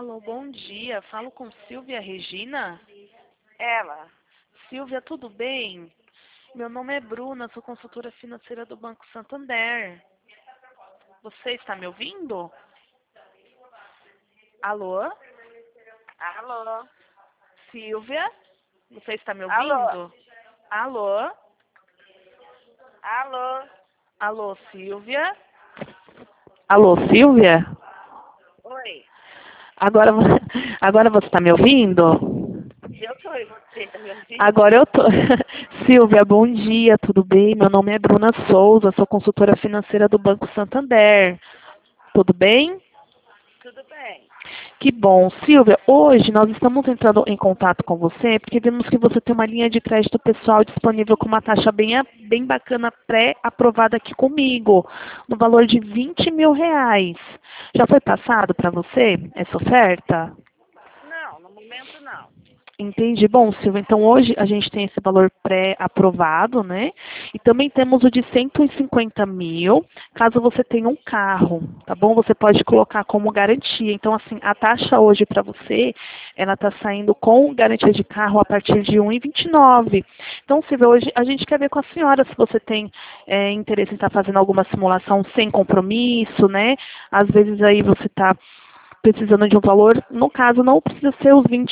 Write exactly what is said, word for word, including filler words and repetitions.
Alô, bom dia. Falo com Silvia Regina. Ela. Silvia, tudo bem? Meu nome é Bruna, sou consultora financeira do Banco Santander. Você está me ouvindo? Alô? Alô? Silvia? Você está me Alô? ouvindo? Alô? Alô? Alô, Silvia? Alô, Silvia? Oi. Agora, vo- agora você está me ouvindo? Eu sou e você, tá me ouvindo? Agora eu tô. Silvia, bom dia, tudo bem? Meu nome é Bruna Souza, sou consultora financeira do Banco Santander. Tudo bem? Tudo bem. Que bom. Silvia, hoje nós estamos entrando em contato com você porque vimos que você tem uma linha de crédito pessoal disponível com uma taxa bem, a- bem bacana pré-aprovada aqui comigo, no valor de vinte mil reais. Já foi passado para você essa oferta? Não, no momento não. Entendi. Bom, Silvia, então hoje a gente tem esse valor pré-aprovado, né? E também temos o de cento e cinquenta mil, caso você tenha um carro, tá bom? Você pode colocar como garantia. Então, assim, a taxa hoje para você, ela está saindo com garantia de carro a partir de um e vinte e nove. Então, Silvia, hoje a gente quer ver com a senhora se você tem é, interesse em estar fazendo alguma simulação sem compromisso, né? Às vezes aí você está precisando de um valor, no caso não precisa ser os vinte